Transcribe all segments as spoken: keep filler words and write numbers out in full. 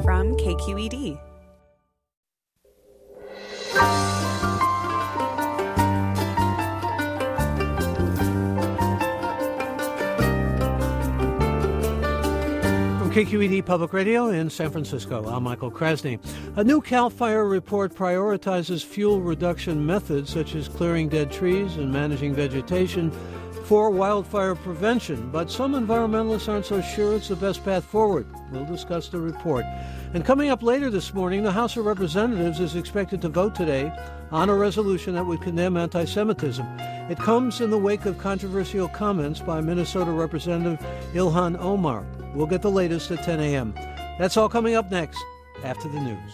from K Q E D. K Q E D Public Radio in San Francisco. I'm Michael Krasny. A new CAL FIRE report prioritizes fuel reduction methods such as clearing dead trees and managing vegetation for wildfire prevention, but some environmentalists aren't so sure it's the best path forward. We'll discuss the report. And coming up later this morning, the House of Representatives is expected to vote today on a resolution that would condemn anti-Semitism. It comes in the wake of controversial comments by Minnesota Representative Ilhan Omar. We'll get the latest at ten a.m. That's all coming up next after the news.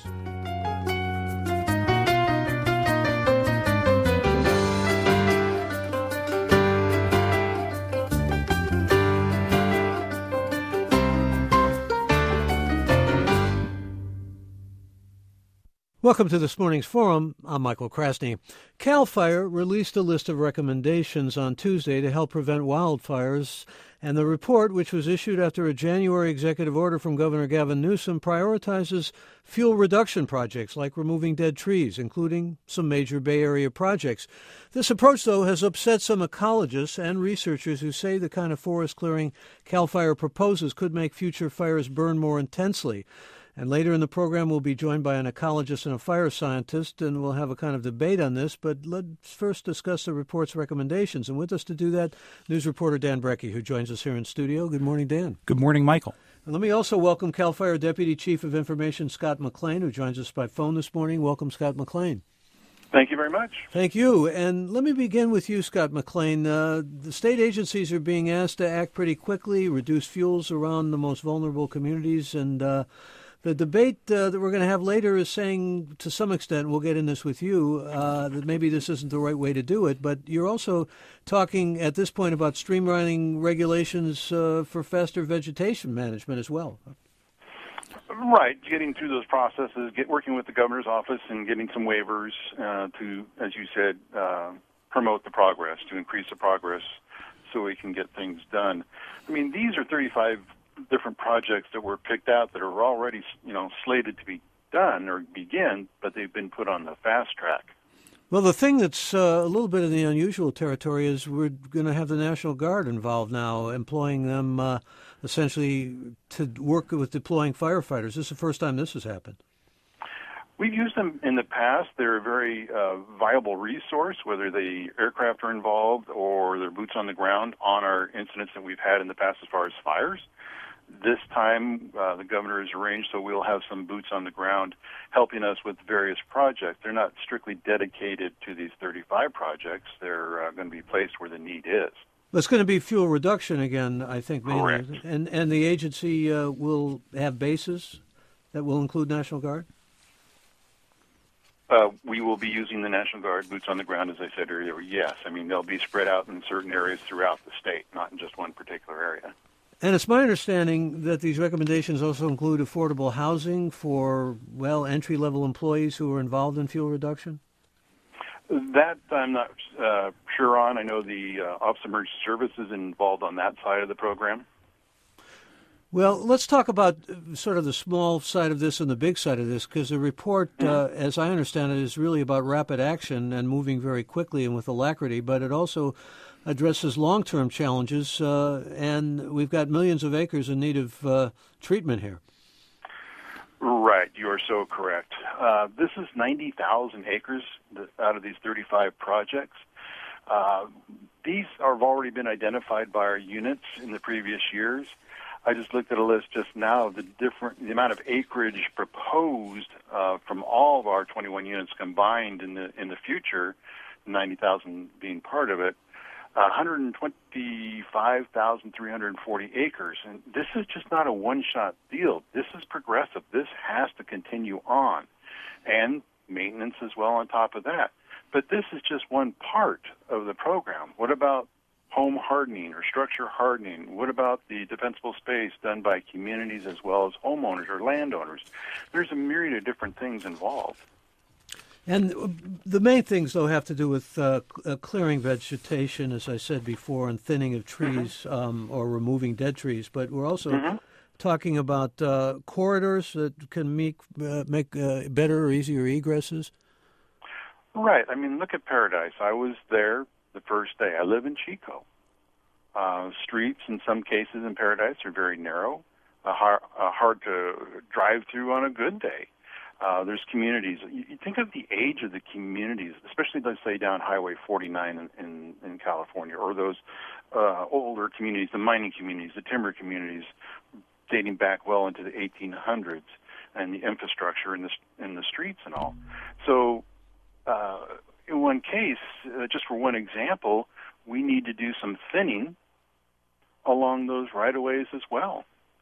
Welcome to this morning's forum. I'm Michael Krasny. CAL FIRE released a list of recommendations on Tuesday to help prevent wildfires, and the report, which was issued after a January executive order from Governor Gavin Newsom, prioritizes fuel reduction projects like removing dead trees, including some major Bay Area projects. This approach, though, has upset some ecologists and researchers who say the kind of forest clearing CAL FIRE proposes could make future fires burn more intensely. And later in the program, we'll be joined by an ecologist and a fire scientist, and we'll have a kind of debate on this. But let's first discuss the report's recommendations. And with us to do that, news reporter Dan Brekke, who joins us here in studio. Good morning, Dan. Good morning, Michael. And let me also welcome CAL FIRE Deputy Chief of Information Scott McLean, who joins us by phone this morning. Welcome, Scott McLean. Thank you very much. Thank you. And let me begin with you, Scott McLean. Uh, the state agencies are being asked to act pretty quickly, reduce fuels around the most vulnerable communities, and uh, the debate uh, that we're going to have later is saying, to some extent, we'll get in this with you, uh, that maybe this isn't the right way to do it. But you're also talking at this point about streamlining regulations uh, for faster vegetation management as well. Right, getting through those processes, get working with the governor's office and getting some waivers uh, to, as you said, uh, promote the progress, to increase the progress so we can get things done. I mean, these are thirty-five different projects that were picked out that are already, you know, slated to be done or begin, but they've been put on the fast track. Well, the thing that's uh, a little bit in the unusual territory is we're going to have the National Guard involved now, employing them uh, essentially to work with deploying firefighters. This is the first time this has happened. We've used them in the past. They're a very uh, viable resource, whether the aircraft are involved or they're boots on the ground on our incidents that we've had in the past as far as fires. This time, uh, the governor has arranged so we'll have some boots on the ground helping us with various projects. They're not strictly dedicated to these thirty-five projects. They're uh, going to be placed where the need is. It's going to be fuel reduction again, I think, mainly. Correct. And, and the agency uh, will have bases that will include National Guard? Uh, we will be using the National Guard boots on the ground, as I said earlier, yes. I mean, they'll be spread out in certain areas throughout the state, not in just one particular area. And it's my understanding that these recommendations also include affordable housing for, well, entry-level employees who are involved in fuel reduction? That I'm not uh, sure on. I know the uh, Office of Emergency Services is involved on that side of the program. Well, let's talk about sort of the small side of this and the big side of this, because the report, uh, as I understand it, is really about rapid action and moving very quickly and with alacrity, but it also addresses long-term challenges, uh, and we've got millions of acres in need of uh, treatment here. Right, you are so correct. Uh, this is ninety thousand acres out of these thirty-five projects. Uh, these have already been identified by our units in the previous years. I just looked at a list just now. The different, the amount of acreage proposed uh, from all of our twenty-one units combined in the in the future, ninety thousand being part of it, one hundred twenty-five thousand three hundred forty acres. And this is just not a one-shot deal. This is progressive. This has to continue on, and maintenance as well on top of that. But this is just one part of the program. What about home hardening or structure hardening? What about the defensible space done by communities as well as homeowners or landowners? There's a myriad of different things involved. And the main things, though, have to do with uh, clearing vegetation, as I said before, and thinning of trees, mm-hmm. um, or removing dead trees. But we're also mm-hmm. talking about uh, corridors that can make, uh, make uh, better or easier egresses? Right. I mean, look at Paradise. I was there the first day. I live in Chico. Uh, streets, in some cases in Paradise, are very narrow, uh, hard, uh, hard to drive through on a good day. Uh, there's communities. You, you think of the age of the communities, especially, let's say, down Highway forty-nine in, in, in California, or those uh, older communities, the mining communities, the timber communities, dating back well into the eighteen hundreds, and the infrastructure in the, in the streets and all. So uh, in one case, uh, just for one example, we need to do some thinning along those right-of-ways as well.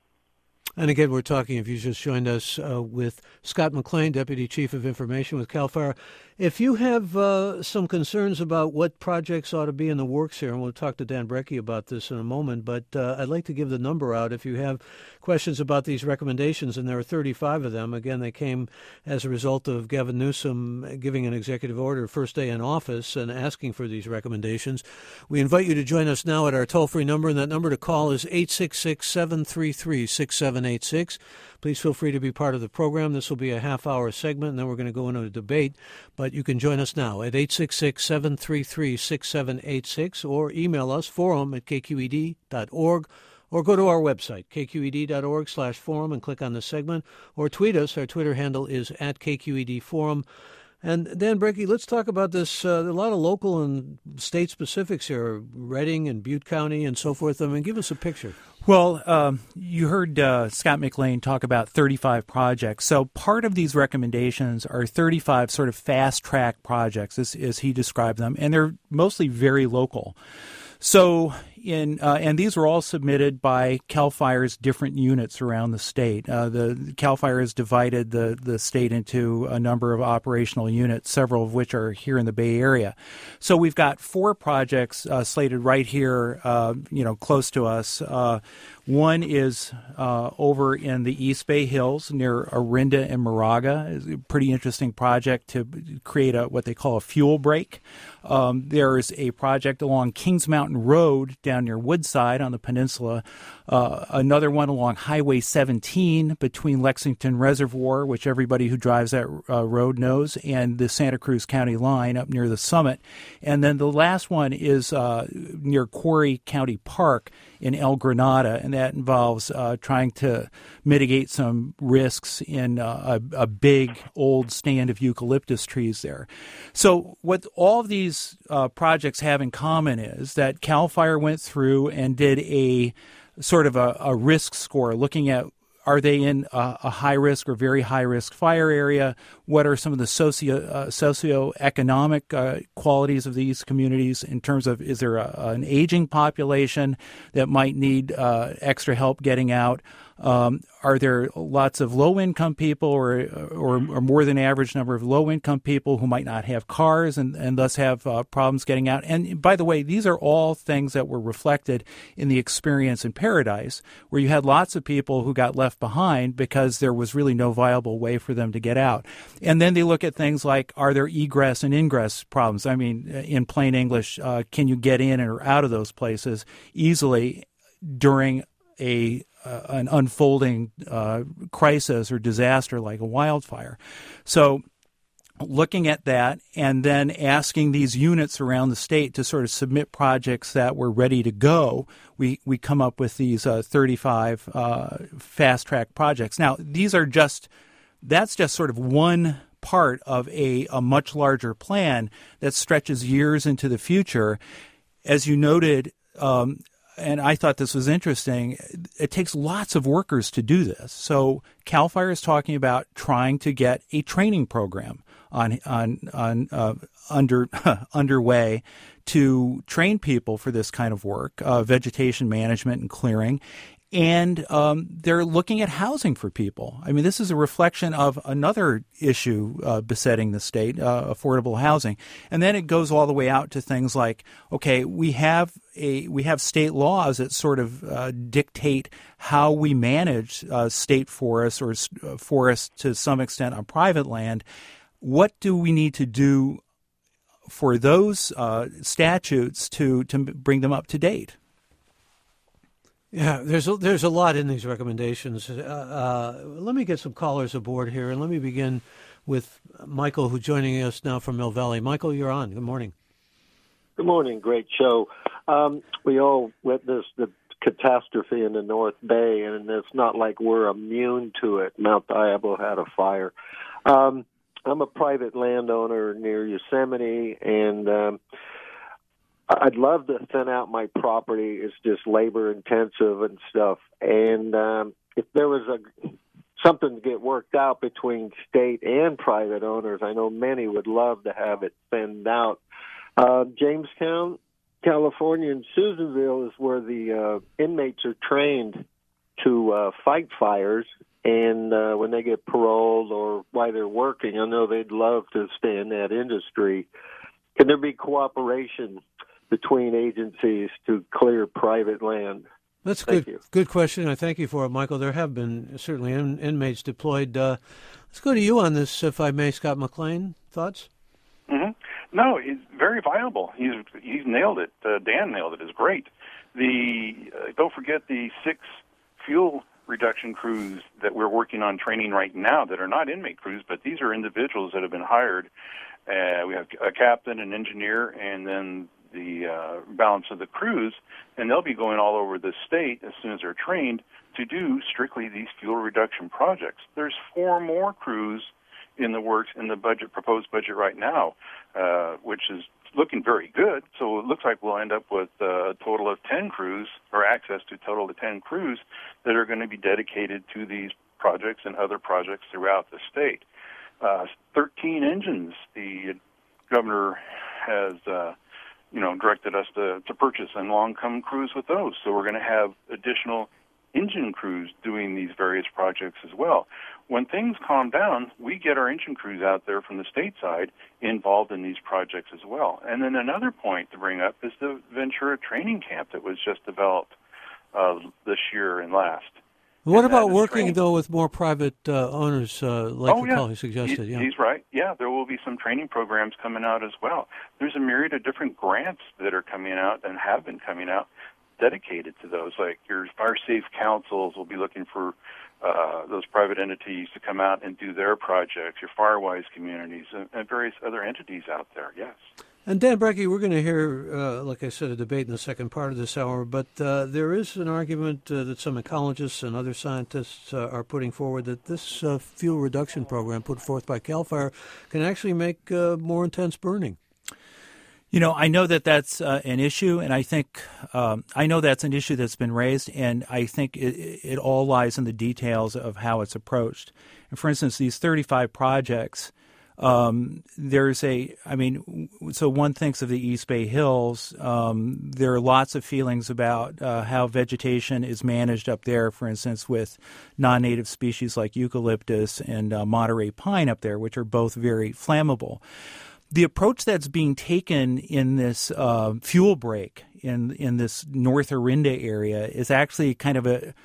And again, we're talking, if you just joined us, uh, with Scott McLean, Deputy Chief of Information with CAL FIRE. If you have uh, some concerns about what projects ought to be in the works here, and we'll talk to Dan Brekke about this in a moment, but uh, I'd like to give the number out if you have questions about these recommendations, and there are thirty-five of them. Again, they came as a result of Gavin Newsom giving an executive order first day in office and asking for these recommendations. We invite you to join us now at our toll-free number, and that number to call is eight six six, seven three three, six seven eight six. Please feel free to be part of the program. This will be a half-hour segment, and then we're going to go into a debate. But you can join us now at eight six six, seven three three, six seven eight six or email us, forum at k q e d dot org, or go to our website, k q e d dot org slash forum, and click on the segment, or tweet us. Our Twitter handle is at K Q E D Forum. And Dan Brekke, let's talk about this. Uh, there are a lot of local and state specifics here, Redding and Butte County and so forth. I mean, give us a picture. Well, um, you heard uh, Scott McLean talk about thirty-five projects. So part of these recommendations are thirty-five sort of fast-track projects, as, as he described them, and they're mostly very local. So, in uh, and these were all submitted by CAL FIRE's different units around the state. Uh, the CAL FIRE has divided the, the state into a number of operational units, several of which are here in the Bay Area. So we've got four projects uh, slated right here, uh, you know, close to us. Uh, one is uh, over in the East Bay Hills near Orinda and Moraga. It's a pretty interesting project to create a what they call a fuel break. Um, there's a project along Kings Mountain Road down near Woodside on the peninsula. Uh, another one along Highway seventeen between Lexington Reservoir, which everybody who drives that uh, road knows, and the Santa Cruz County line up near the summit. And then the last one is uh, near Quarry County Park in El Granada, and that involves uh, trying to mitigate some risks in uh, a, a big old stand of eucalyptus trees there. So what all of these uh, projects have in common is that CAL FIRE went through and did a sort of a, a risk score, looking at are they in a, a high-risk or very high-risk fire area? What are some of the socio uh, socioeconomic uh, qualities of these communities in terms of is there a, an aging population that might need uh, extra help getting out? Um, are there lots of low-income people or, or or more than average number of low-income people who might not have cars and, and thus have uh, problems getting out? And by the way, these are all things that were reflected in the experience in Paradise, where you had lots of people who got left behind because there was really no viable way for them to get out. And then they look at things like, are there egress and ingress problems? I mean, in plain English, uh, can you get in or out of those places easily during a Uh, an unfolding uh, crisis or disaster like a wildfire? So looking at that and then asking these units around the state to sort of submit projects that were ready to go, we, we come up with these uh, thirty-five uh, fast-track projects. Now, these are just, that's just sort of one part of a, a much larger plan that stretches years into the future. As you noted, um, and I thought this was interesting, it takes lots of workers to do this. So CAL FIRE is talking about trying to get a training program on on on uh, under underway to train people for this kind of work, uh, vegetation management and clearing. And um, they're looking at housing for people. I mean, this is a reflection of another issue uh, besetting the state, uh, affordable housing. And then it goes all the way out to things like, okay, we have a we have state laws that sort of uh, dictate how we manage uh, state forests or uh, forests to some extent on private land. What do we need to do for those uh, statutes to to bring them up to date? Yeah, there's a, there's a lot in these recommendations. Uh, uh, let me get some callers aboard here, and let me begin with Michael, who's joining us now from Mill Valley. Michael, you're on. Good morning. Good morning. Great show. Um, we all witnessed the catastrophe in the North Bay, and it's not like we're immune to it. Mount Diablo had a fire. Um, I'm a private landowner near Yosemite, and um, I'd love to thin out my property. It's just labor intensive and stuff. And um, if there was a something to get worked out between state and private owners, I know many would love to have it thinned out. Uh, Jamestown, California, and Susanville is where the uh, inmates are trained to uh, fight fires. And uh, when they get paroled or while they're working, I know they'd love to stay in that industry. Can there be cooperation between agencies to clear private land? That's a Thank good, you. good question. I thank you for it, Michael. There have been certainly in, inmates deployed. Uh, let's go to you on this, if I may, Scott McLean. Thoughts? Mm-hmm. No, it's very viable. He's he's nailed it. Uh, Dan nailed it. It's great. The uh, don't forget the six fuel reduction crews that we're working on training right now that are not inmate crews, but these are individuals that have been hired. Uh, we have a captain, an engineer, and then the uh, balance of the crews, and they'll be going all over the state as soon as they're trained to do strictly these fuel reduction projects. There's four more crews in the works in the budget, proposed budget right now, uh, which is looking very good. So it looks like we'll end up with uh, a total of ten crews, or access to a total of ten crews that are going to be dedicated to these projects and other projects throughout the state. Uh, thirteen engines the governor has uh, you know, directed us to, to purchase, and along come crews with those. So we're going to have additional engine crews doing these various projects as well. When things calm down, we get our engine crews out there from the state side involved in these projects as well. And then another point to bring up is the Ventura training camp that was just developed uh, this year and last. What and about working, training. though, with more private uh, owners, uh, like oh, your yeah. colleague suggested? He, yeah. He's right. Yeah, there will be some training programs coming out as well. There's a myriad of different grants that are coming out and have been coming out dedicated to those. Like your fire safe councils will be looking for uh, those private entities to come out and do their projects, your Firewise communities, and, and various other entities out there, yes. And Dan Brekke, we're going to hear, uh, like I said, a debate in the second part of this hour, but uh, there is an argument uh, that some ecologists and other scientists uh, are putting forward that this uh, fuel reduction program put forth by CAL FIRE can actually make uh, more intense burning. You know, I know that that's uh, an issue, and I think um, I know that's an issue that's been raised, and I think it, it all lies in the details of how it's approached. And for instance, these thirty-five projects, um, there's a, I mean, so one thinks of the East Bay Hills. Um, there are lots of feelings about uh, how vegetation is managed up there, for instance, with non-native species like eucalyptus and uh, Monterey pine up there, which are both very flammable. The approach that's being taken in this uh, fuel break in in this North Orinda area is actually kind of a,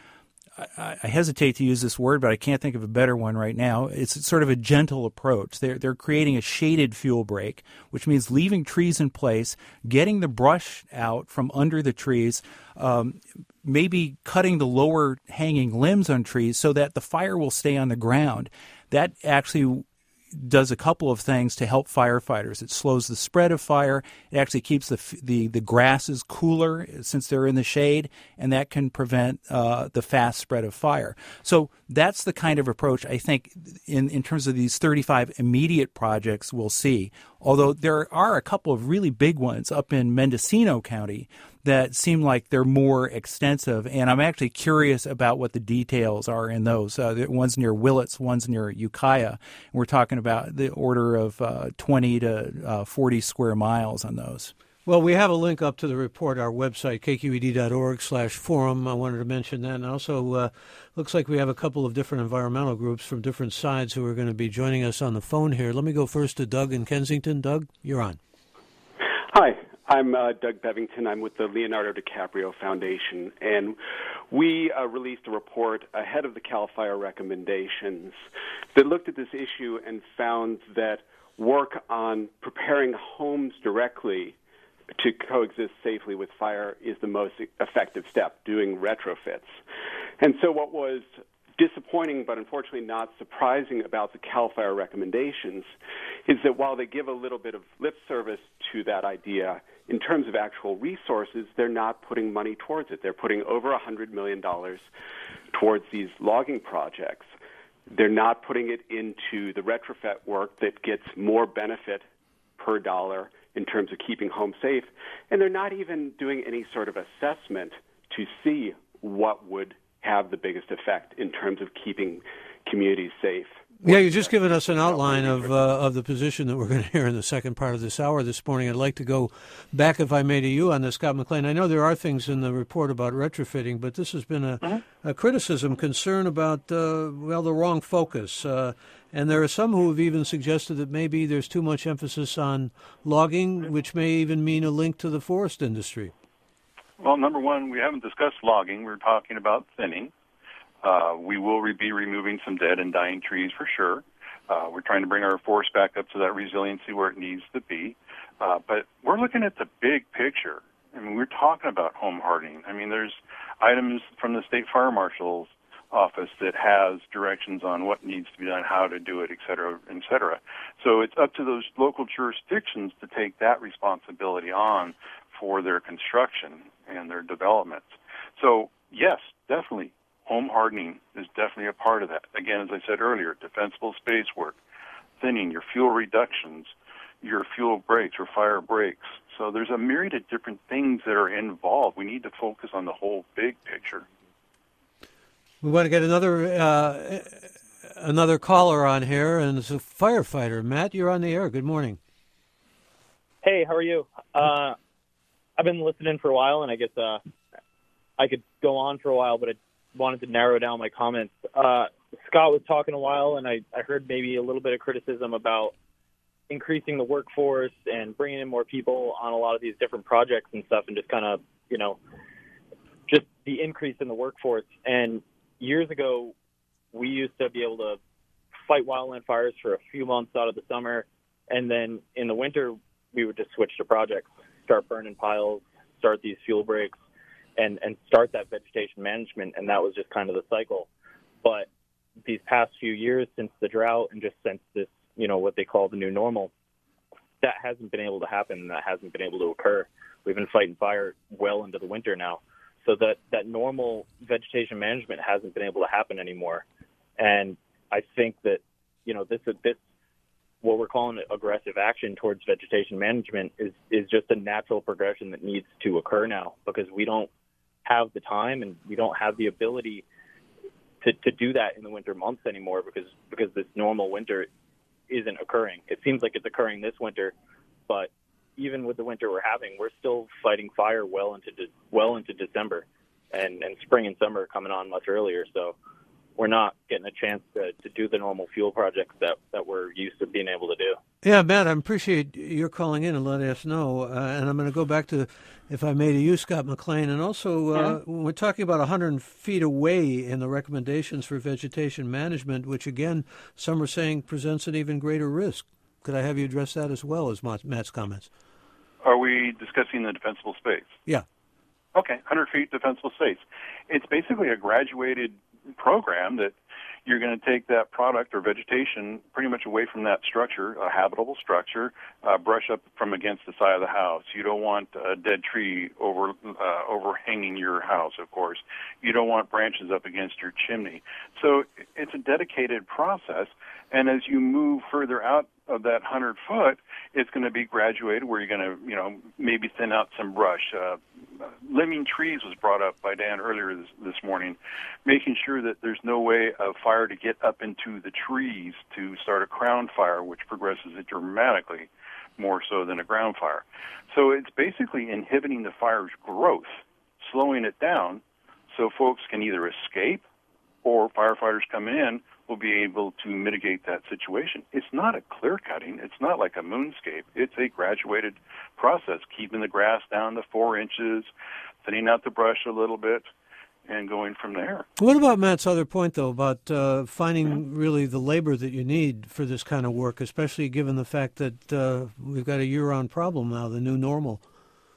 I, I hesitate to use this word, but I can't think of a better one right now. It's sort of a gentle approach. They're, they're creating a shaded fuel break, which means leaving trees in place, getting the brush out from under the trees, um, maybe cutting the lower hanging limbs on trees so that the fire will stay on the ground. That actually does a couple of things to help firefighters. It slows the spread of fire. It actually keeps the the, the grasses cooler since they're in the shade, and that can prevent uh, the fast spread of fire. So that's the kind of approach I think in, in terms of these thirty-five immediate projects we'll see. Although there are a couple of really big ones up in Mendocino County that seem like they're more extensive, and I'm actually curious about what the details are in those. Uh, one's near Willits, one's near Ukiah. We're talking about the order of uh, twenty to forty square miles on those. Well, we have a link up to the report, our website, k q e d dot org slash forum. I wanted to mention that. And also, uh, looks like we have a couple of different environmental groups from different sides who are going to be joining us on the phone here. Let me go first to Doug in Kensington. Doug, you're on. Hi. I'm uh, Doug Bevington. I'm with the Leonardo DiCaprio Foundation, and we uh, released a report ahead of the CAL FIRE recommendations that looked at this issue and found that work on preparing homes directly to coexist safely with fire is the most effective step, doing retrofits. And so what was disappointing but unfortunately not surprising about the CAL FIRE recommendations is that while they give a little bit of lip service to that idea, in terms of actual resources, they're not putting money towards it. They're putting over one hundred million dollars towards these logging projects. They're not putting it into the retrofit work that gets more benefit per dollar in terms of keeping homes safe, and they're not even doing any sort of assessment to see what would have the biggest effect in terms of keeping communities safe. Yeah, you've just given us an outline of uh, of the position that we're going to hear in the second part of this hour this morning. I'd like to go back, if I may, to you on this, Scott McLean. I know there are things in the report about retrofitting, but this has been a, uh-huh. a criticism, concern about, uh, well, the wrong focus. Uh, and there are some who have even suggested that maybe there's too much emphasis on logging, which may even mean a link to the forest industry. Well, number one, we haven't discussed logging. We're talking about thinning. Uh, we will re- be removing some dead and dying trees for sure. Uh, we're trying to bring our forest back up to that resiliency where it needs to be. Uh, but we're looking at the big picture. I mean, we're talking about home hardening. I mean, there's items from the state fire marshal's office that has directions on what needs to be done, how to do it, et cetera, et cetera. So it's up to those local jurisdictions to take that responsibility on for their construction and their developments. So, yes, definitely. Home hardening is definitely a part of that. Again, as I said earlier, defensible space work, thinning, your fuel reductions, your fuel breaks or fire breaks. So there's a myriad of different things that are involved. We need to focus on the whole big picture. We want to get another uh, another caller on here, and it's a firefighter. Matt, you're on the air. Good morning. Hey, how are you? Uh, I've been listening for a while, and I guess uh, I could go on for a while, but I wanted to narrow down my comments. Uh, Scott was talking a while, and I, I heard maybe a little bit of criticism about increasing the workforce and bringing in more people on a lot of these different projects and stuff, and just kind of, you know, just the increase in the workforce. And years ago, we used to be able to fight wildland fires for a few months out of the summer, and then in the winter, we would just switch to projects, start burning piles, start these fuel breaks, and, and start that vegetation management, and that was just kind of the cycle. But these past few years, since the drought and just since this, you know, what they call the new normal, that hasn't been able to happen, and that hasn't been able to occur. We've been fighting fire well into the winter now. So that, that normal vegetation management hasn't been able to happen anymore. And I think that, you know, this, this what we're calling aggressive action towards vegetation management is, is just a natural progression that needs to occur now, because we don't have the time and we don't have the ability to, to do that in the winter months anymore, because, because this normal winter isn't occurring. It seems like it's occurring this winter, but even with the winter we're having, we're still fighting fire well into de- well into December, and, and spring and summer are coming on much earlier. So we're not getting a chance to, to do the normal fuel projects that, that we're used to being able to do. Yeah, Matt, I appreciate your calling in and letting us know. Uh, and I'm going to go back to, if I may, to you, Scott McLean. And also, uh, yeah. when we're talking about one hundred feet away in the recommendations for vegetation management, which, again, some are saying presents an even greater risk. Could I have you address that as well as Matt's comments? Are we discussing the defensible space? Yeah. Okay, one hundred feet defensible space. It's basically a graduated program that you're going to take that product or vegetation pretty much away from that structure, a habitable structure, uh, brush up from against the side of the house. You don't want a dead tree over uh, overhanging your house, of course. You don't want branches up against your chimney. So it's a dedicated process, and as you move further out of that one hundred foot, it's going to be graduated where you're going to, you know, maybe thin out some brush. Uh, living trees was brought up by Dan earlier this, this morning, making sure that there's no way of fire to get up into the trees to start a crown fire, which progresses it dramatically more so than a ground fire. So it's basically inhibiting the fire's growth, slowing it down so folks can either escape or firefighters coming in will be able to mitigate that situation. It's not a clear cutting. It's not like a moonscape. It's a graduated process, keeping the grass down to four inches, thinning out the brush a little bit, and going from there. What about Matt's other point, though, about uh, finding really the labor that you need for this kind of work, especially given the fact that uh, we've got a year-round problem now, the new normal?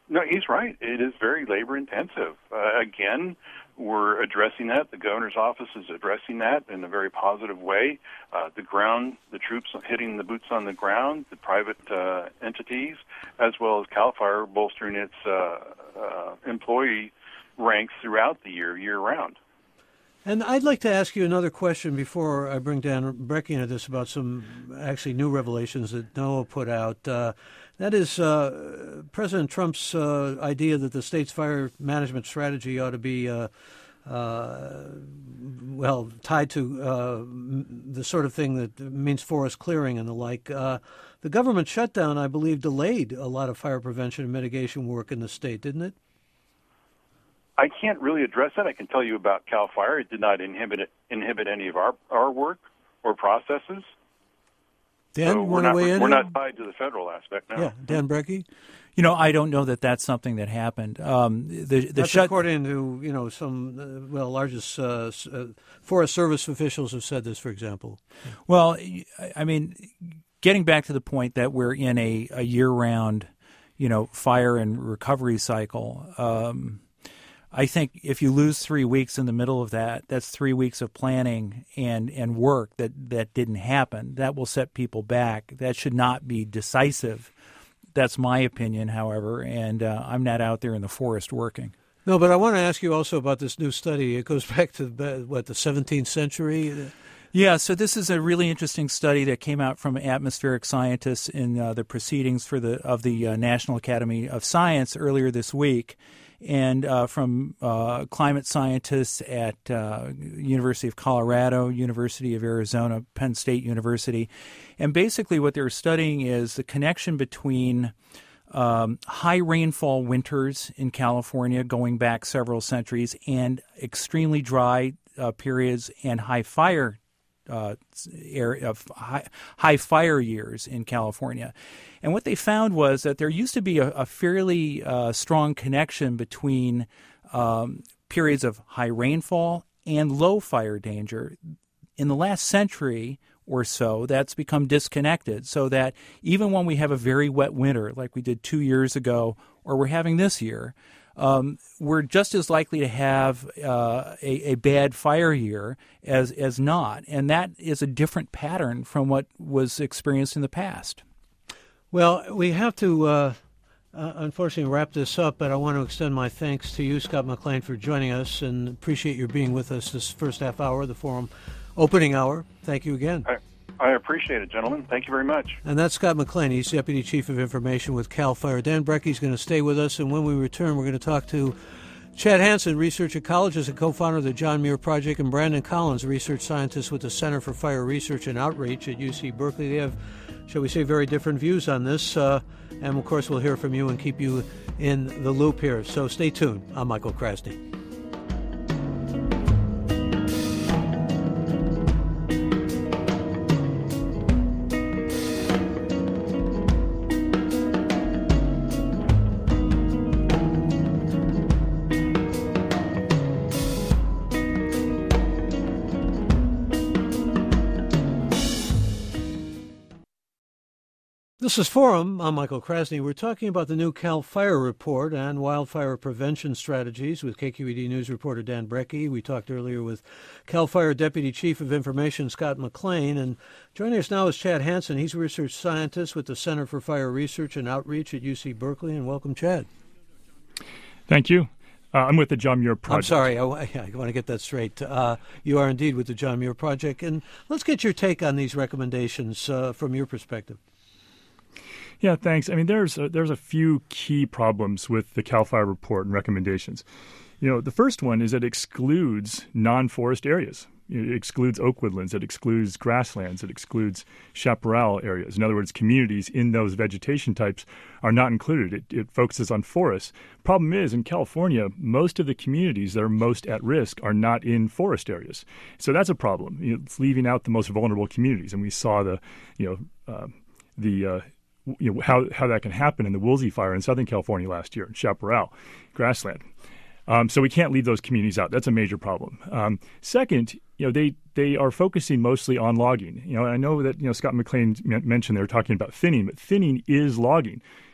No, he's right. It is very labor intensive. Uh, again, we're addressing that. The governor's office is addressing that in a very positive way. Uh, the ground, the troops hitting the boots on the ground, the private uh, entities, as well as CAL FIRE bolstering its uh, uh, employee ranks throughout the year, year round. And I'd like to ask you another question before I bring Dan Brekke into this about some actually new revelations that NOAA put out. Uh, that is uh, President Trump's uh, idea that the state's fire management strategy ought to be, uh, uh, well, tied to uh, the sort of thing that means forest clearing and the like. Uh, the government shutdown, I believe, delayed a lot of fire prevention and mitigation work in the state, didn't it? I can't really address that. I can tell you about CAL FIRE. It did not inhibit inhibit any of our, our work or processes. Dan, so want to weigh in? We're not tied to the federal aspect now. Yeah, Dan Brekke? You know, I don't know that that's something that happened. Um, the the that's shut- according to, you know, some, uh, well, largest uh, uh, Forest Service officials have said this, for example. Well, I mean, getting back to the point that we're in a, a year-round, you know, fire and recovery cycle, um, I think if you lose three weeks in the middle of that, that's three weeks of planning and, and work that, that didn't happen. That will set people back. That should not be decisive. That's my opinion, however, and uh, I'm not out there in the forest working. No, but I want to ask you also about this new study. It goes back to, what, the seventeenth century? Yeah, so this is a really interesting study that came out from atmospheric scientists in uh, the proceedings for the of the uh, National Academy of Science earlier this week. And uh, from uh, climate scientists at uh, University of Colorado, University of Arizona, Penn State University. And basically what they're studying is the connection between um, high rainfall winters in California going back several centuries and extremely dry uh, periods and high fire Uh, area of high, high fire years in California. And what they found was that there used to be a, a fairly uh, strong connection between um, periods of high rainfall and low fire danger. In the last century or so, that's become disconnected, so that even when we have a very wet winter, like we did two years ago, or we're having this year, Um, we're just as likely to have uh, a, a bad fire year as as not. And that is a different pattern from what was experienced in the past. Well, we have to, uh, uh, unfortunately, wrap this up, but I want to extend my thanks to you, Scott McLean, for joining us, and appreciate your being with us this first half hour of the forum opening hour. Thank you again. I, I appreciate it, gentlemen. Thank you very much. And that's Scott McLean. He's Deputy Chief of Information with CAL FIRE. Dan Brecke's going to stay with us, and when we return, we're going to talk to Chad Hansen, research ecologist and co-founder of the John Muir Project, and Brandon Collins, research scientist with the Center for Fire Research and Outreach at U C Berkeley. They have, shall we say, very different views on this. Uh, and, of course, we'll hear from you and keep you in the loop here. So stay tuned. I'm Michael Krasny. This is Forum. I'm Michael Krasny. We're talking about the new CAL FIRE report on wildfire prevention strategies with K Q E D News reporter Dan Brekke. We talked earlier with CAL FIRE Deputy Chief of Information Scott McLean. And joining us now is Chad Hansen. He's a research scientist with the Center for Fire Research and Outreach at U C Berkeley. And welcome, Chad. Thank you. Uh, I'm with the John Muir Project. I'm sorry. I, I want to get that straight. Uh, you are indeed with the John Muir Project. And let's get your take on these recommendations uh, from your perspective. Yeah, thanks. I mean, there's a, there's a few key problems with the CAL FIRE report and recommendations. You know, the first one is it excludes non-forest areas. It excludes oak woodlands. It excludes grasslands. It excludes chaparral areas. In other words, communities in those vegetation types are not included. It, it focuses on forests. Problem is, in California, most of the communities that are most at risk are not in forest areas. So that's a problem. You know, it's leaving out the most vulnerable communities. And we saw the, you know, uh, the uh, You know, how, how that can happen in the Woolsey fire in Southern California last year, in Chaparral, grassland. Um, so we can't leave those communities out. That's a major problem. Um, second, you know, they, they are focusing mostly on logging. You know, I know that, you know, Scott McLean m- mentioned they were talking about thinning, but thinning is logging.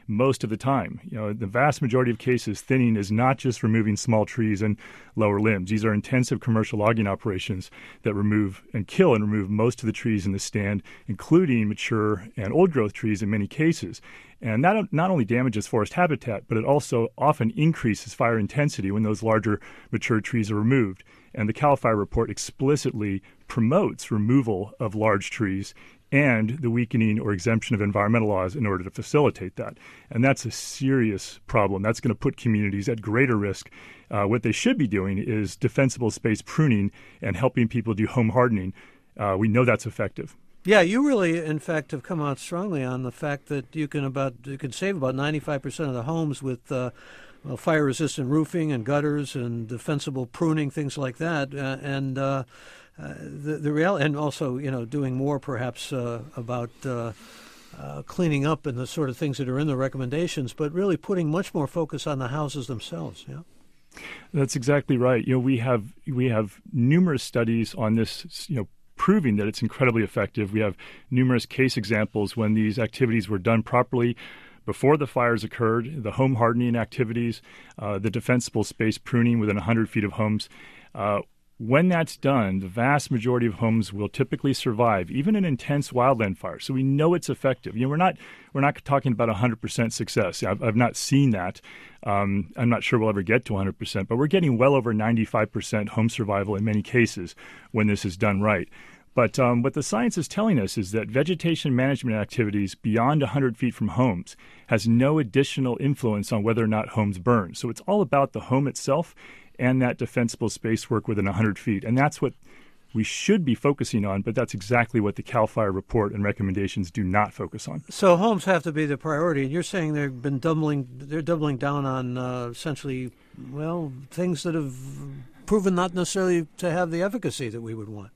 most of the time. You know, the vast majority of cases, thinning is not just removing small trees and lower limbs. These are intensive commercial logging operations that remove and kill and remove most of the trees in the stand, including mature and old-growth trees in many cases. And that not only damages forest habitat, but it also often increases fire intensity when those larger mature trees are removed. And the CAL FIRE report explicitly promotes removal of large trees and the weakening or exemption of environmental laws in order to facilitate that. And that's a serious problem. That's going to put communities at greater risk. Uh, what they should be doing is defensible space pruning and helping people do home hardening. Uh, we know that's effective. Yeah, you really, in fact, have come out strongly on the fact that you can about you can save about ninety-five percent of the homes with uh, well, fire-resistant roofing and gutters and defensible pruning, things like that. Uh, and uh, uh, the the real and also you know doing more perhaps uh, about uh, uh, cleaning up and the sort of things that are in the recommendations, but really putting much more focus on the houses themselves. Yeah. That's exactly right. You know, we have we have numerous studies on this. You know. Proving that it's incredibly effective. We have numerous case examples when these activities were done properly before the fires occurred, the home hardening activities, uh, the defensible space pruning within one hundred feet of homes. Uh, when that's done, the vast majority of homes will typically survive, even an intense wildland fire. So we know it's effective. You know, we're not we're not talking about one hundred percent success. I've, I've not seen that. Um, I'm not sure we'll ever get to one hundred percent, but we're getting well over ninety-five percent home survival in many cases when this is done right. But um, what the science is telling us is that vegetation management activities beyond one hundred feet from homes has no additional influence on whether or not homes burn. So it's all about the home itself and that defensible space work within one hundred feet. And that's what we should be focusing on, but that's exactly what the CAL FIRE report and recommendations do not focus on. So homes have to be the priority, and you're saying they've been doubling, they're doubling down on uh, essentially, well, things that have proven not necessarily to have the efficacy that we would want.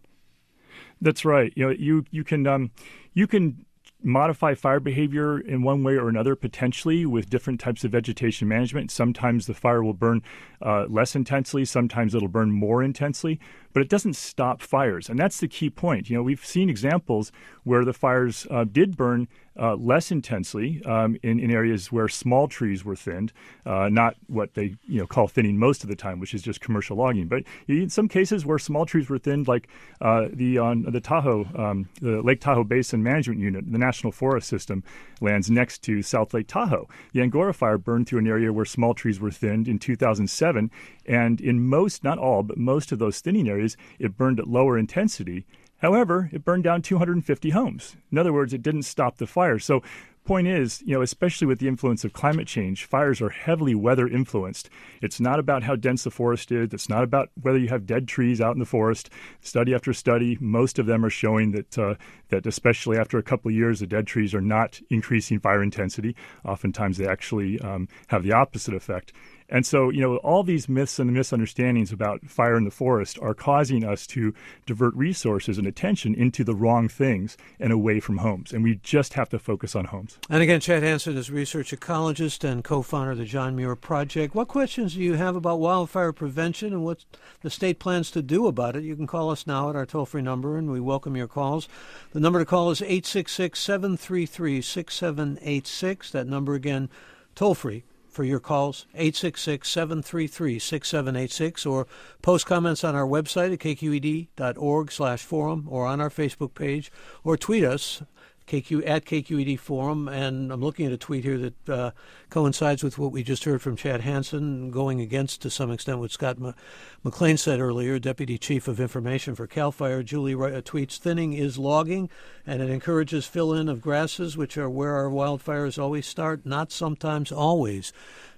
That's right. You know, you you can um, you can modify fire behavior in one way or another potentially with different types of vegetation management. Sometimes the fire will burn uh, less intensely. Sometimes it'll burn more intensely. But it doesn't stop fires, and that's the key point. You know, we've seen examples where the fires uh, did burn uh, less intensely um, in, in areas where small trees were thinned, uh, not what they you know call thinning most of the time, which is just commercial logging. But in some cases where small trees were thinned, like uh, the on the Tahoe, um, the Lake Tahoe Basin Management Unit, the National Forest System lands next to South Lake Tahoe. The Angora fire burned through an area where small trees were thinned in two thousand seven, and in most, not all, but most of those thinning areas, it burned at lower intensity. However, it burned down two hundred fifty homes. In other words, it didn't stop the fire. So point is, you know, especially with the influence of climate change, fires are heavily weather influenced. It's not about how dense the forest is. It's not about whether you have dead trees out in the forest. Study after study, most of them are showing that, uh, that especially after a couple of years, the dead trees are not increasing fire intensity. Oftentimes they actually um, have the opposite effect. And so, you know, all these myths and misunderstandings about fire in the forest are causing us to divert resources and attention into the wrong things and away from homes. And we just have to focus on homes. And again, Chad Hansen is research ecologist and co-founder of the John Muir Project. What questions do you have about wildfire prevention and what the state plans to do about it? You can call us now at our toll-free number, and we welcome your calls. The number to call is eight six six, seven three three, six seven eight six. That number again, toll-free. For your calls, eight six six, seven three three, six seven eight six, or post comments on our website at k q e d dot org slash forum or on our Facebook page, or tweet us K Q, at K Q E D Forum. And I'm looking at a tweet here that uh, coincides with what we just heard from Chad Hansen, going against, to some extent, what Scott M- McLean said earlier, Deputy Chief of Information for CAL FIRE. Julie uh, tweets, thinning is logging, and it encourages fill-in of grasses, which are where our wildfires always start, not sometimes, always.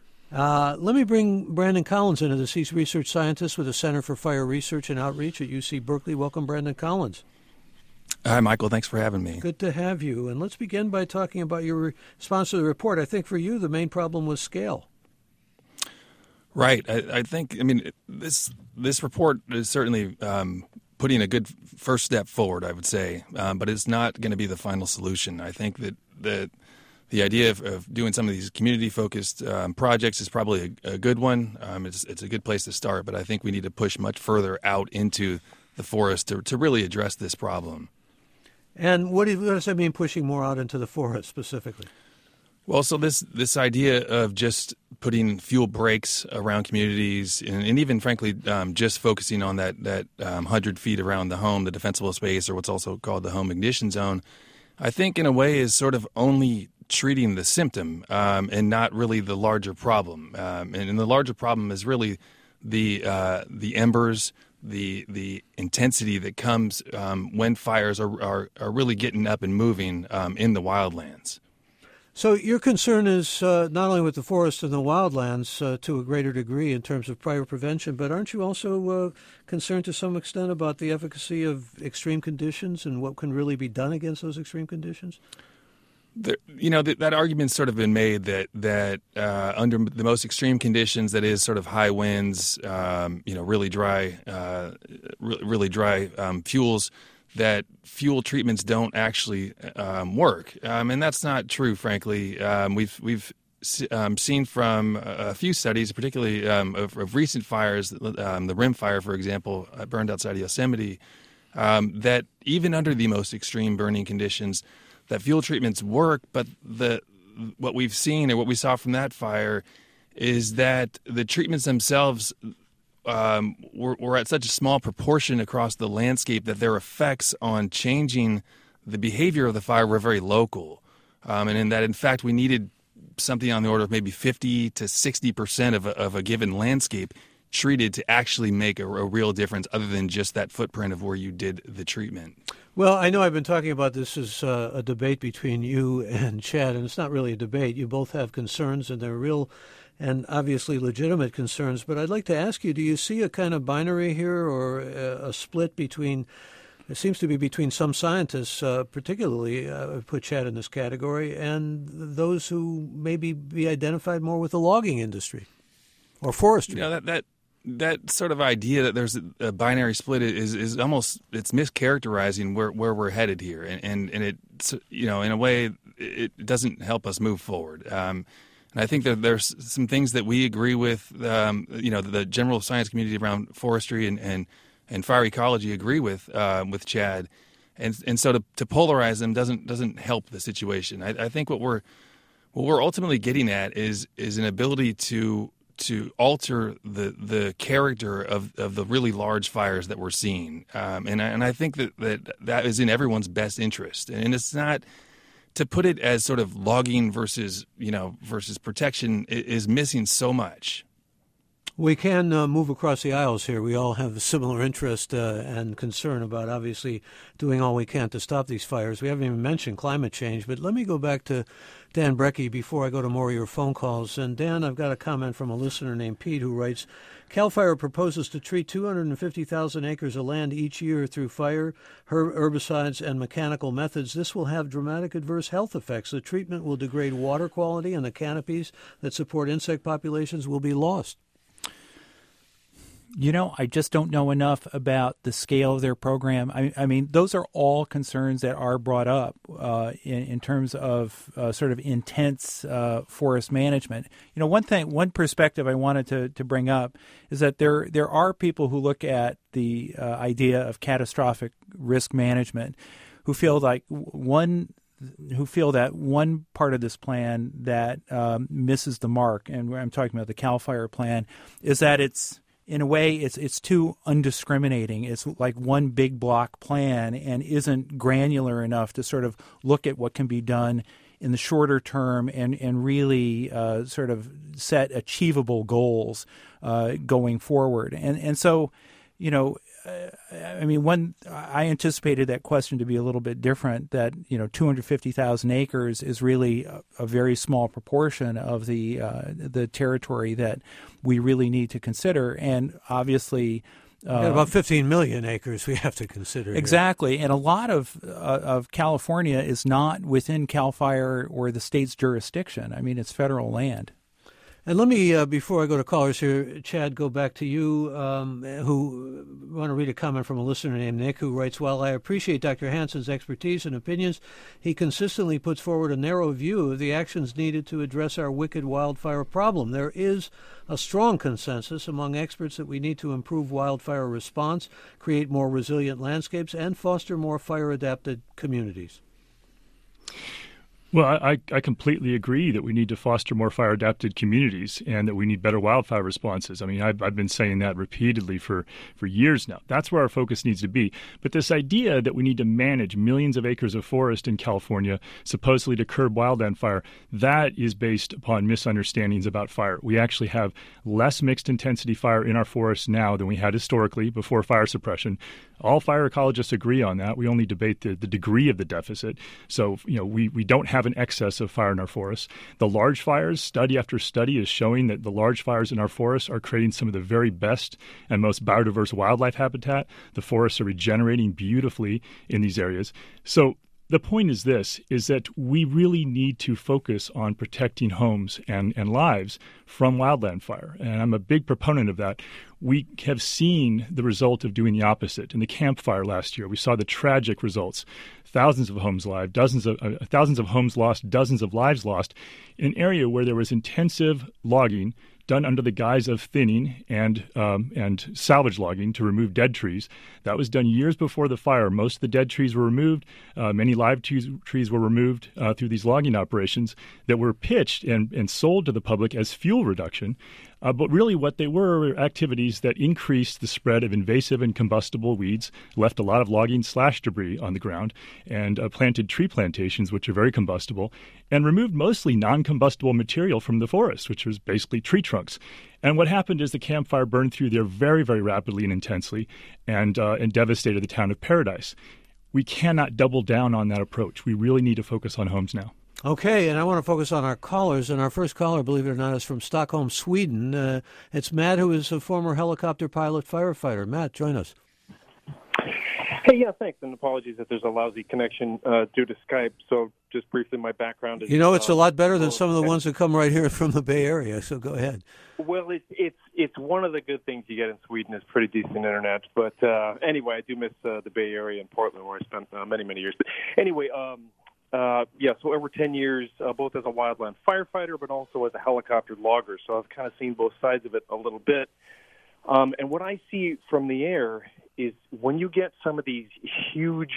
Uh, let me bring Brandon Collins into this. He's research scientist with the Center for Fire Research and Outreach at U C Berkeley. Welcome, Brandon Collins. Hi, Michael. Thanks for having me. Good to have you. And let's begin by talking about your response to the report. I think for you, the main problem was scale. Right. I, I think, I mean, this this report is certainly um, putting a good first step forward, I would say, um, but it's not going to be the final solution. I think that the, the idea of, of doing some of these community-focused um, projects is probably a, a good one. Um, it's, it's a good place to start, but I think we need to push much further out into the forest to, to really address this problem. And what, do, what does that mean, pushing more out into the forest specifically? Well, so this this idea of just putting fuel breaks around communities, and, and even frankly, um, just focusing on that that um, hundred feet around the home, the defensible space, or what's also called the home ignition zone, I think in a way is sort of only treating the symptom um, and not really the larger problem. Um, and, and the larger problem is really the uh, the embers, the the intensity that comes um, when fires are, are are really getting up and moving um, in the wildlands. So your concern is uh, not only with the forest and the wildlands uh, to a greater degree in terms of fire prevention, but aren't you also uh, concerned to some extent about the efficacy of extreme conditions and what can really be done against those extreme conditions? The, you know, that, that argument's sort of been made that that uh, under the most extreme conditions, that is sort of high winds, um, you know, really dry, uh, re- really dry um, fuels, that fuel treatments don't actually um, work, um, and that's not true. Frankly, um, we've we've um, seen from a few studies, particularly um, of, of recent fires, um, the Rim Fire, for example, uh, burned outside Yosemite, um, that even under the most extreme burning conditions, that fuel treatments work. But the what we've seen or what we saw from that fire is that the treatments themselves Um, we're, we're at such a small proportion across the landscape that their effects on changing the behavior of the fire were very local, um, and in that, in fact, we needed something on the order of maybe fifty to sixty percent of a, of a given landscape treated to actually make a, a real difference, other than just that footprint of where you did the treatment. Well, I know I've been talking about this as uh, a debate between you and Chad, and it's not really a debate. You both have concerns, and they're real and obviously legitimate concerns. But I'd like to ask you, do you see a kind of binary here, or a, a split between, it seems to be between some scientists, uh, particularly, uh, put Chad in this category, and those who maybe be identified more with the logging industry or forestry? You know, that, that, that sort of idea that there's a binary split is, is almost, it's mischaracterizing where, where we're headed here. And, and, and it, you know, in a way, it doesn't help us move forward. Um, And I think that there's some things that we agree with, um, you know, the general science community around forestry and, and, and fire ecology agree with uh, with Chad, and and so to, to polarize them doesn't doesn't help the situation. I, I think what we're what we're ultimately getting at is is an ability to to alter the the character of, of the really large fires that we're seeing, um, and I, and I think that, that that is in everyone's best interest, and it's not. To put it as sort of logging versus, you know, versus protection is missing so much. We can uh, move across the aisles here. We all have a similar interest uh, and concern about obviously doing all we can to stop these fires. We haven't even mentioned climate change, but let me go back to Dan Brekke before I go to more of your phone calls. And Dan, I've got a comment from a listener named Pete who writes, CAL FIRE proposes to treat two hundred fifty thousand acres of land each year through fire, herb, herbicides, and mechanical methods. This will have dramatic adverse health effects. The treatment will degrade water quality, and the canopies that support insect populations will be lost. You know, I just don't know enough about the scale of their program. I, I mean, those are all concerns that are brought up uh, in, in terms of uh, sort of intense uh, forest management. You know, one thing, one perspective I wanted to, to bring up is that there there are people who look at the uh, idea of catastrophic risk management who feel like one who feel that one part of this plan that um, misses the mark, and I'm talking about the CAL FIRE plan, is that it's in a way, it's it's too undiscriminating. It's like one big block plan and isn't granular enough to sort of look at what can be done in the shorter term and, and really uh, sort of set achievable goals uh, going forward. And and so, you know, uh, I mean, one I anticipated that question to be a little bit different, that, you know, two hundred fifty thousand acres is really a, a very small proportion of the uh, the territory that we really need to consider. And obviously, uh, about fifteen million acres we have to consider. Exactly. Here. And a lot of uh, of California is not within CAL FIRE or the state's jurisdiction. I mean, it's federal land. And let me, uh, before I go to callers here, Chad, go back to you, um, who want to read a comment from a listener named Nick, who writes, while I appreciate Doctor Hansen's expertise and opinions, he consistently puts forward a narrow view of the actions needed to address our wicked wildfire problem. There is a strong consensus among experts that we need to improve wildfire response, create more resilient landscapes, and foster more fire-adapted communities. Well, I, I completely agree that we need to foster more fire-adapted communities and that we need better wildfire responses. I mean, I've, I've been saying that repeatedly for, for years now. That's where our focus needs to be. But this idea that we need to manage millions of acres of forest in California, supposedly to curb wildland fire, that is based upon misunderstandings about fire. We actually have less mixed-intensity fire in our forests now than we had historically before fire suppression. All fire ecologists agree on that. We only debate the, the degree of the deficit. So, you know, we, we don't have an excess of fire in our forests. The large fires, study after study is showing that the large fires in our forests are creating some of the very best and most biodiverse wildlife habitat. The forests are regenerating beautifully in these areas. So the point is this, is that we really need to focus on protecting homes and, and lives from wildland fire. And I'm a big proponent of that. We have seen the result of doing the opposite. In the Camp Fire last year, we saw the tragic results. Thousands of homes live, dozens of uh, thousands of homes lost, dozens of lives lost in an area where there was intensive logging done under the guise of thinning and um, and salvage logging to remove dead trees. That was done years before the fire. Most of the dead trees were removed. Uh, many live trees, trees were removed uh, through these logging operations that were pitched and, and sold to the public as fuel reduction. Uh, but really what they were were activities that increased the spread of invasive and combustible weeds, left a lot of logging slash debris on the ground, and uh, planted tree plantations, which are very combustible, and removed mostly non-combustible material from the forest, which was basically tree trunks. And what happened is the Camp Fire burned through there very, very rapidly and intensely and, uh, and devastated the town of Paradise. We cannot double down on that approach. We really need to focus on homes now. Okay, and I want to focus on our callers. And our first caller, believe it or not, is from Stockholm, Sweden. Uh, it's Matt, who is a former helicopter pilot firefighter. Matt, join us. Hey, yeah, thanks. And apologies if there's a lousy connection uh, due to Skype. So just briefly, my background is... You know, it's uh, a lot better than some of the ones that come right here from the Bay Area, so go ahead. Well, it's it's it's one of the good things you get in Sweden is pretty decent internet. But uh, anyway, I do miss uh, the Bay Area and Portland, where I spent uh, many, many years. But anyway, um, uh, yeah, so over ten years, uh, both as a wildland firefighter, but also as a helicopter logger. So I've kind of seen both sides of it a little bit. Um, and what I see from the air is when you get some of these huge,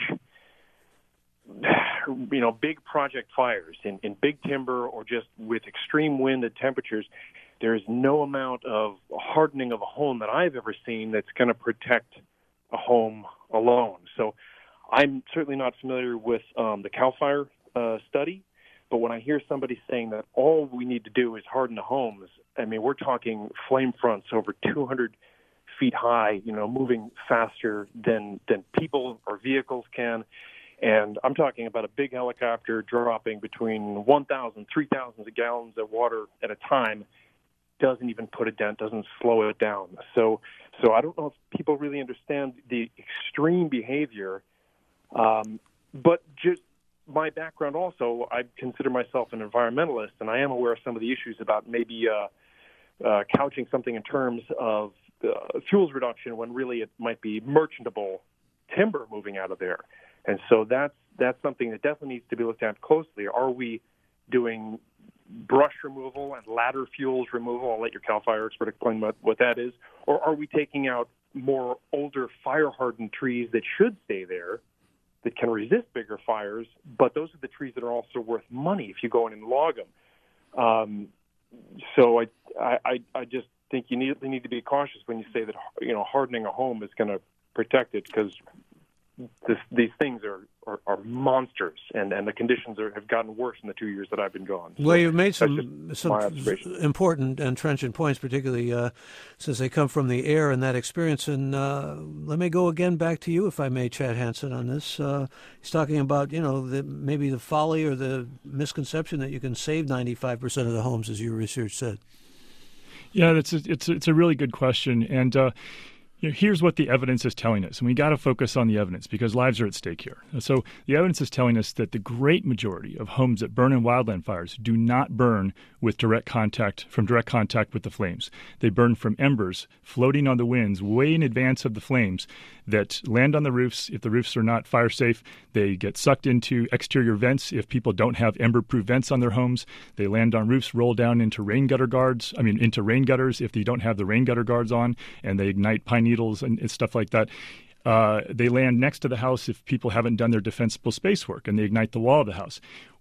you know, big project fires in, in big timber or just with extreme wind and temperatures, there's no amount of hardening of a home that I've ever seen that's going to protect a home alone. So I'm certainly not familiar with um, the CAL FIRE uh, study, but when I hear somebody saying that all we need to do is harden the homes, I mean, we're talking flame fronts over two hundred feet high, you know, moving faster than than people or vehicles can. And I'm talking about a big helicopter dropping between one thousand, three thousand gallons of water at a time. Doesn't even put a dent, doesn't slow it down. So, so I don't know if people really understand the extreme behavior. Um, but just my background also, I consider myself an environmentalist, and I am aware of some of the issues about maybe uh, uh, couching something in terms of uh, fuels reduction when really it might be merchantable timber moving out of there. And so that's that's something that definitely needs to be looked at closely. Are we doing brush removal and ladder fuels removal? I'll let your CAL FIRE expert explain what, what that is. Or are we taking out more older fire-hardened trees that should stay there, that can resist bigger fires, but those are the trees that are also worth money if you go in and log them. Um, so I, I, I just think you need, you need to be cautious when you say that, you know, hardening a home is going to protect it, because this, these things are, are, are monsters, and, and the conditions are, have gotten worse in the two years that I've been gone. So well, you've made some some important and trenchant points, particularly uh, since they come from the air and that experience. And uh, let me go again back to you, if I may, Chad Hansen, on this. Uh, he's talking about, you know, the, maybe the folly or the misconception that you can save ninety-five percent of the homes, as your research said. Yeah, that's a, it's, it's a really good question. And uh, you know, here's what the evidence is telling us, and we got to focus on the evidence because lives are at stake here. So the evidence is telling us that the great majority of homes that burn in wildland fires do not burn with direct contact, from direct contact with the flames. They burn from embers floating on the winds way in advance of the flames that land on the roofs. If the roofs are not fire safe, they get sucked into exterior vents. If people don't have ember-proof vents on their homes, they land on roofs, roll down into rain gutter guards, I mean, into rain gutters if they don't have the rain gutter guards on, and they ignite pine needles and, and stuff like that. Uh, they land next to the house if people haven't done their defensible space work, and they ignite the wall of the house.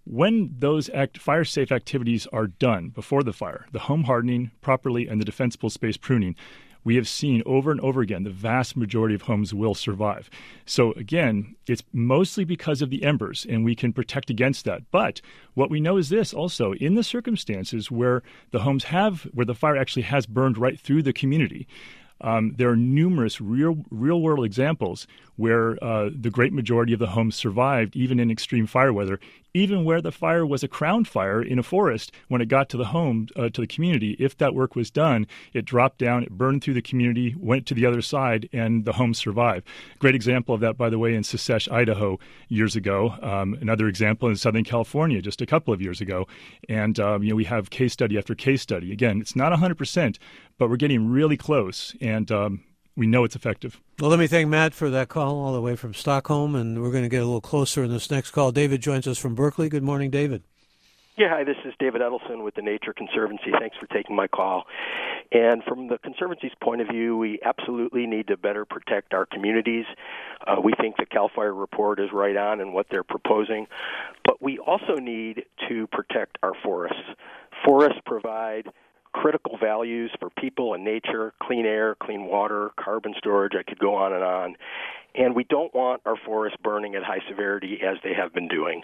When those act, fire-safe activities are done before the fire, the home hardening properly and the defensible space pruning, we have seen over and over again the vast majority of homes will survive. So again, it's mostly because of the embers, and we can protect against that. But what we know is this also, in the circumstances where the homes have, where the fire actually has burned right through the community, Um, there are numerous real, real-world examples where uh, the great majority of the homes survived, even in extreme fire weather, even where the fire was a crown fire in a forest. When it got to the home, uh, to the community, if that work was done, it dropped down, it burned through the community, went to the other side, and the home survived. Great example of that, by the way, in Sasesh, Idaho, years ago. Um, another example in Southern California, just a couple of years ago. And um, you know, we have case study after case study. Again, it's not one hundred percent, but we're getting really close, and um, we know it's effective. Well, let me thank Matt for that call all the way from Stockholm, and we're going to get a little closer in this next call. David joins us from Berkeley. Good morning, David. Yeah, hi, this is David Edelson with the Nature Conservancy. Thanks for taking my call. And from the Conservancy's point of view, we absolutely need to better protect our communities. Uh, we think the CAL FIRE report is right on in what they're proposing, but we also need to protect our forests. Forests provide critical values for people and nature, clean air, clean water, carbon storage. I could go on and on. And we don't want our forests burning at high severity as they have been doing.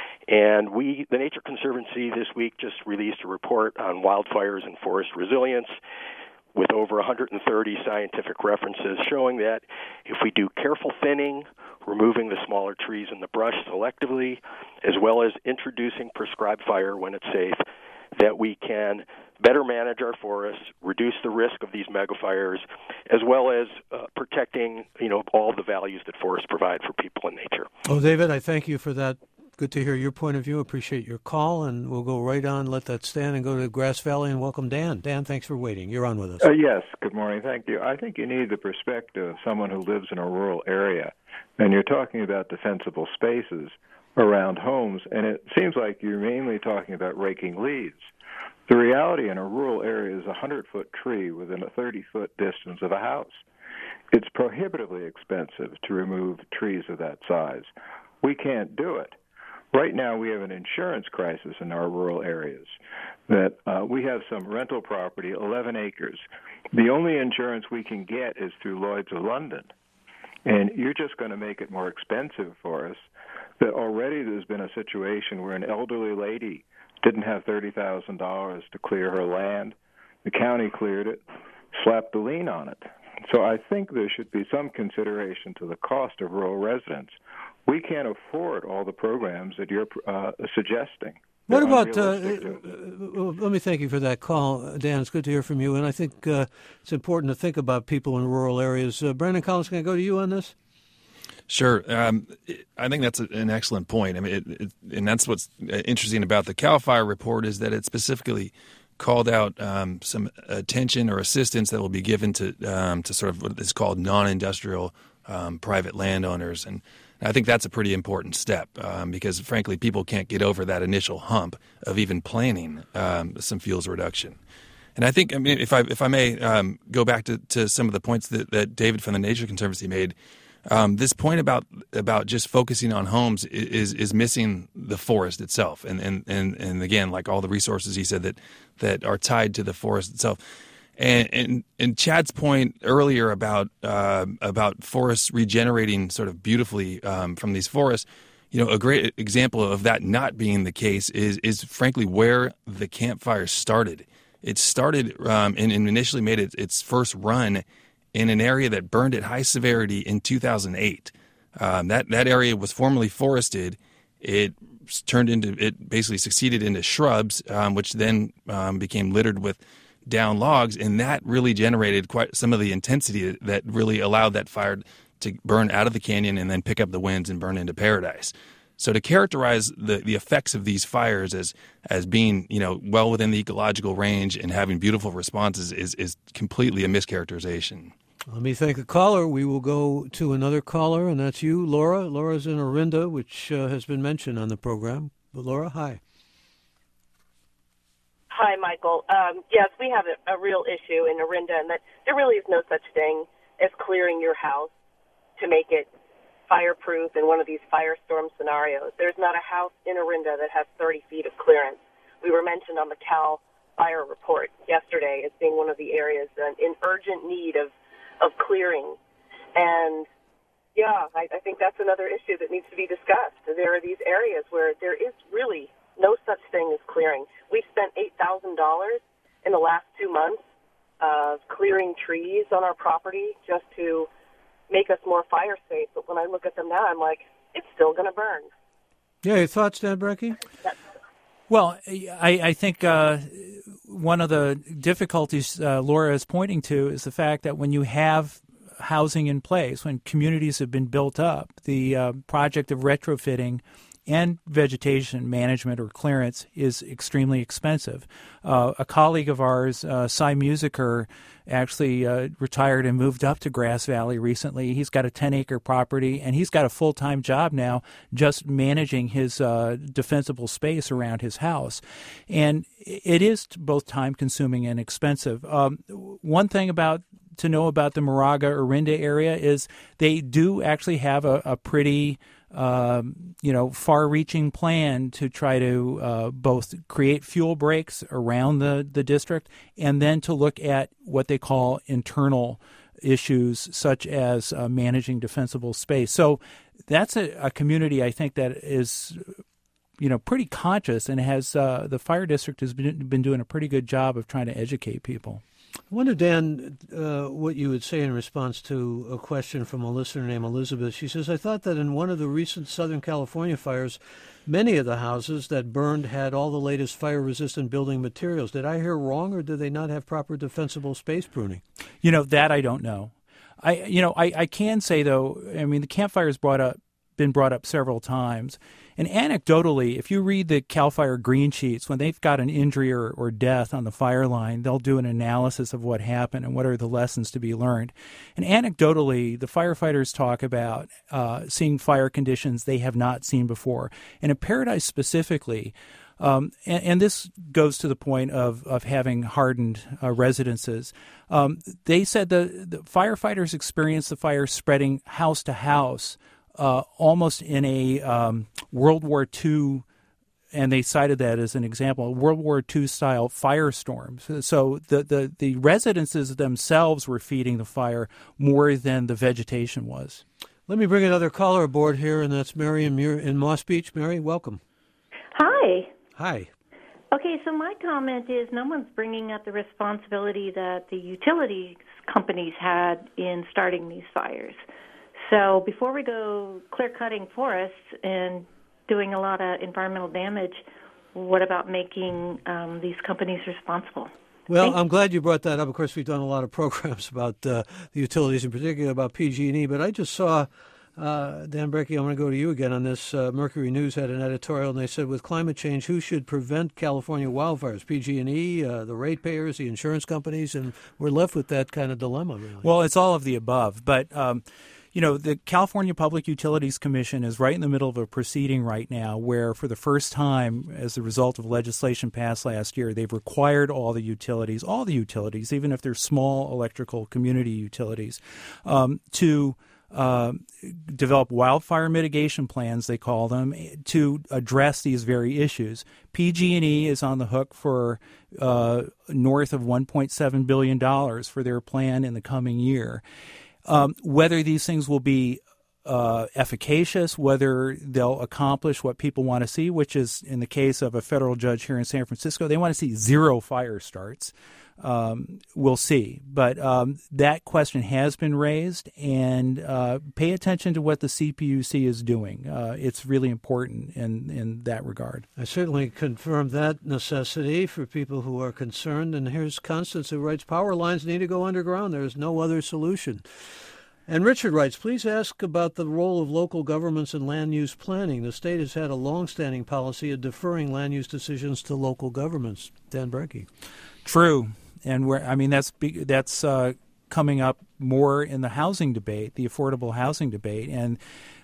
And we, the Nature Conservancy, this week just released a report on wildfires and forest resilience with over one hundred thirty scientific references showing that if we do careful thinning, removing the smaller trees in the brush selectively, as well as introducing prescribed fire when it's safe, that we can better manage our forests, reduce the risk of these megafires, as well as uh, protecting, you know, all the values that forests provide for people and nature. Well, David, I thank you for that. Good to hear your point of view. Appreciate your call, and we'll go right on, let that stand, and go to Grass Valley and welcome Dan. Dan, thanks for waiting. You're on with us. Uh, yes, good morning. Thank you. I think you need the perspective of someone who lives in a rural area, and you're talking about defensible spaces around homes, and it seems like you're mainly talking about raking leaves. The reality in a rural area is a hundred-foot tree within a thirty-foot distance of a house. It's prohibitively expensive to remove trees of that size. We can't do it. Right now we have an insurance crisis in our rural areas. That uh, we have some rental property, eleven acres. The only insurance we can get is through Lloyd's of London. And you're just going to make it more expensive for us. That already there's been a situation where an elderly lady didn't have thirty thousand dollars to clear her land. The county cleared it, slapped the lien on it. So I think there should be some consideration to the cost of rural residents. We can't afford all the programs that you're uh, suggesting. What about, uh, uh, let me thank you for that call, Dan. It's good to hear from you. And I think uh, it's important to think about people in rural areas. Uh, Brandon Collins, can I go to you on this? Sure. Um, I think that's an excellent point. I mean, it, it, and that's what's interesting about the CAL FIRE report is that it specifically called out um, some attention or assistance that will be given to um, to sort of what is called non-industrial um, private landowners. And I think that's a pretty important step um, because, frankly, people can't get over that initial hump of even planning um, some fuels reduction. And I think, I mean, if I if I may um, go back to, to some of the points that, that David from the Nature Conservancy made, um, this point about about just focusing on homes is is missing the forest itself. And and, and, and again, like all the resources he said that, that are tied to the forest itself. And, and and Chad's point earlier about uh, about forests regenerating sort of beautifully um, from these forests, you know, a great example of that not being the case is is frankly where the campfire started. It started um, and, and initially made it, its first run in an area that burned at high severity in two thousand eight. Um, that that area was formerly forested. It turned into it basically succeeded into shrubs, um, which then um, became littered with down logs, and that really generated quite some of the intensity that really allowed that fire to burn out of the canyon and then pick up the winds and burn into paradise. So to characterize the, the effects of these fires as as being, you know, well within the ecological range and having beautiful responses is is completely a mischaracterization. Let me thank the caller. We will go to another caller, and that's you, Laura. Laura's in Orinda, which uh, has been mentioned on the program. But Laura, hi. Hi, Michael. Um, yes, we have a, a real issue in Orinda, and that there really is no such thing as clearing your house to make it fireproof in one of these firestorm scenarios. There's not a house in Orinda that has thirty feet of clearance. We were mentioned on the Cal Fire report yesterday as being one of the areas in urgent need of, of clearing. And, yeah, I, I think that's another issue that needs to be discussed. There are these areas where there is really no such thing as clearing. We spent eight thousand dollars in the last two months of clearing trees on our property just to make us more fire safe. But when I look at them now, I'm like, it's still going to burn. Yeah, your thoughts, Dan Brecky? Well, I, I think uh, one of the difficulties uh, Laura is pointing to is the fact that when you have housing in place, when communities have been built up, the uh, project of retrofitting and vegetation management or clearance is extremely expensive. Uh, a colleague of ours, uh, Cy Musiker, actually uh, retired and moved up to Grass Valley recently. He's got a ten-acre property, and he's got a full-time job now just managing his uh, defensible space around his house. And it is both time-consuming and expensive. Um, one thing about to know about the Moraga Orinda area is they do actually have a, a pretty Um, you know, far-reaching plan to try to uh, both create fuel breaks around the, the district and then to look at what they call internal issues such as uh, managing defensible space. So that's a, a community, I think, that is, you know, pretty conscious and has uh, the fire district has been, been doing a pretty good job of trying to educate people. I wonder, Dan, uh, what you would say in response to a question from a listener named Elizabeth. She says, I thought that in one of the recent Southern California fires, many of the houses that burned had all the latest fire-resistant building materials. Did I hear wrong, or did they not have proper defensible space pruning? You know, that I don't know. I, you know, I, I can say, though, I mean, the Camp Fire's brought up, been brought up several times. And anecdotally, if you read the CAL FIRE green sheets, when they've got an injury or, or death on the fire line, they'll do an analysis of what happened and what are the lessons to be learned. And anecdotally, the firefighters talk about uh, seeing fire conditions they have not seen before. And in Paradise specifically, um, and, and this goes to the point of, of having hardened uh, residences, um, they said the, the firefighters experienced the fire spreading house to house Uh, almost in a um, World War Two, and they cited that as an example, World War Two style firestorms. So the, the, the residences themselves were feeding the fire more than the vegetation was. Let me bring another caller aboard here, and that's Mary in, Mur- in Moss Beach. Mary, welcome. Hi. Hi. Okay, so my comment is no one's bringing up the responsibility that the utilities companies had in starting these fires. So before we go clear-cutting forests and doing a lot of environmental damage, what about making um, these companies responsible? Well, Thank I'm glad you brought that up. Of course, we've done a lot of programs about uh, the utilities, in particular about P G and E. But I just saw, uh, Dan Brecky, I'm going to go to you again on this. Uh, Mercury News had an editorial, and they said, with climate change, who should prevent California wildfires? P G and E, uh, the ratepayers, the insurance companies, and we're left with that kind of dilemma, really. Well, it's all of the above, but um, you know, the California Public Utilities Commission is right in the middle of a proceeding right now where, for the first time, as a result of legislation passed last year, they've required all the utilities, all the utilities, even if they're small electrical community utilities, um, to uh, develop wildfire mitigation plans, they call them, to address these very issues. P G and E is on the hook for uh, north of one point seven billion dollars for their plan in the coming year. Um, whether these things will be uh, efficacious, whether they'll accomplish what people want to see, which is in the case of a federal judge here in San Francisco, they want to see zero fire starts. Um, we'll see. But um, that question has been raised, and uh, pay attention to what the C P U C is doing. Uh, it's really important in, in that regard. I certainly confirm that necessity for people who are concerned. And here's Constance, who writes, power lines need to go underground. There is no other solution. And Richard writes, please ask about the role of local governments in land use planning. The state has had a long-standing policy of deferring land use decisions to local governments. Dan Brecky. True. And we're, I mean, that's that's uh, coming up more in the housing debate, the affordable housing debate. And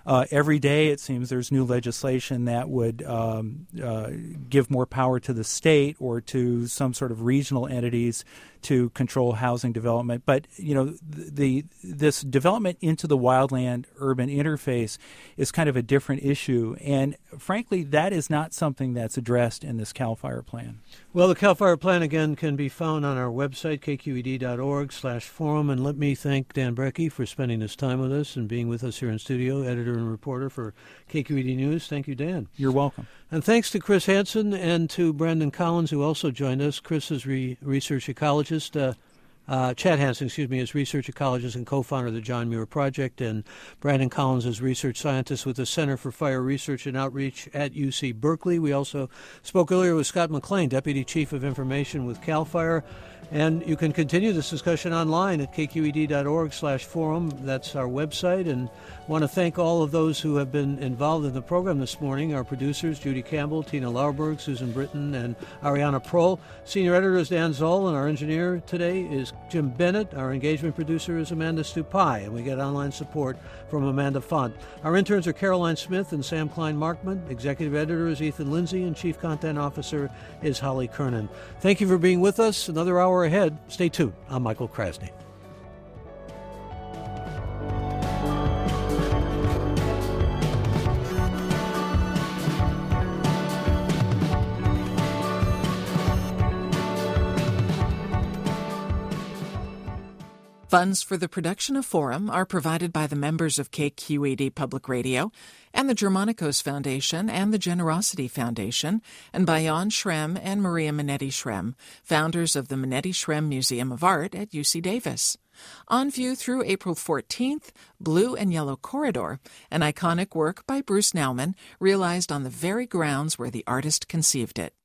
Uh, every day, it seems there's new legislation that would um, uh, give more power to the state or to some sort of regional entities to control housing development. But, you know, the this development into the wildland-urban interface is kind of a different issue. And, frankly, that is not something that's addressed in this CAL FIRE plan. Well, the CAL FIRE plan, again, can be found on our website, k q e d dot org slash forum. And let me thank Dan Brekke for spending this time with us and being with us here in studio, editor and reporter for K Q E D News. Thank you, Dan. You're welcome. And thanks to Chris Hansen and to Brandon Collins, who also joined us. Chris is re- research ecologist. Uh, uh, Chad Hansen, excuse me, is research ecologist and co-founder of the John Muir Project. And Brandon Collins is research scientist with the Center for Fire Research and Outreach at U C Berkeley. We also spoke earlier with Scott McLean, Deputy Chief of Information with CAL FIRE. And you can continue this discussion online at k q e d dot org slash forum. That's our website. And I want to thank all of those who have been involved in the program this morning. Our producers, Judy Campbell, Tina Lauerberg, Susan Britton, and Ariana Prohl. Senior editor is Dan Zoll, and our engineer today is Jim Bennett. Our engagement producer is Amanda Stupai, and we get online support from Amanda Font. Our interns are Caroline Smith and Sam Klein-Markman. Executive editor is Ethan Lindsay, and Chief Content Officer is Holly Kernan. Thank you for being with us. Another hour ahead. Stay tuned. I'm Michael Krasny. Funds for the production of Forum are provided by the members of K Q E D Public Radio and the Germanicos Foundation and the Generosity Foundation, and by Jan Schrem and Maria Minetti Schrem, founders of the Minetti Schrem Museum of Art at U C Davis. On view through April fourteenth, Blue and Yellow Corridor, an iconic work by Bruce Nauman, realized on the very grounds where the artist conceived it.